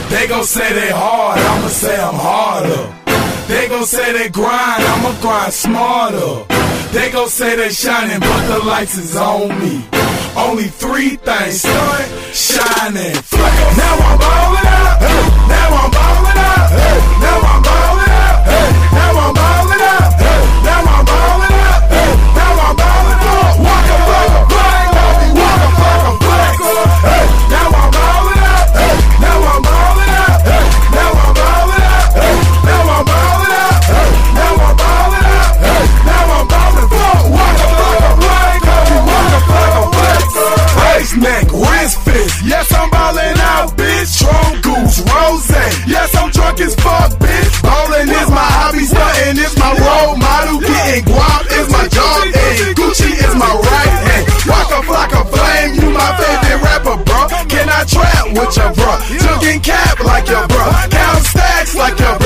They gon' say they hard, I'ma say I'm harder. They gon' say they grind, I'ma grind smarter. They gon' say they shining, but the lights is on me. Only three things, stunt, shine, and flex. Now I'm ballin' out, now I'm ballin' out, now I'm ballin' out, now I'm ballin' out, now I'm ballin' out, now I'm ballin' out. Walk a like a flag, walk a like a flag. Now I'm ballin' out, now I'm ballin' out, now I'm ballin' out, now I'm ballin' out, now I'm ballin' out, now I'm ballin' out. Walk a like a flag, walk a like a flag. Face neck, wrist fist, yes I'm ballin' out, bitch. Strong goose, rose, yes I'm drunk as fuck, bitch. Ballin' is my hobby, stuntin' is my role model. Getting guap is my job, and Gucci is my right hand. Walk up like a flame, you my favorite rapper, bro. Can I trap with your bro? Juggin' cap like your bro, count stacks like your bro.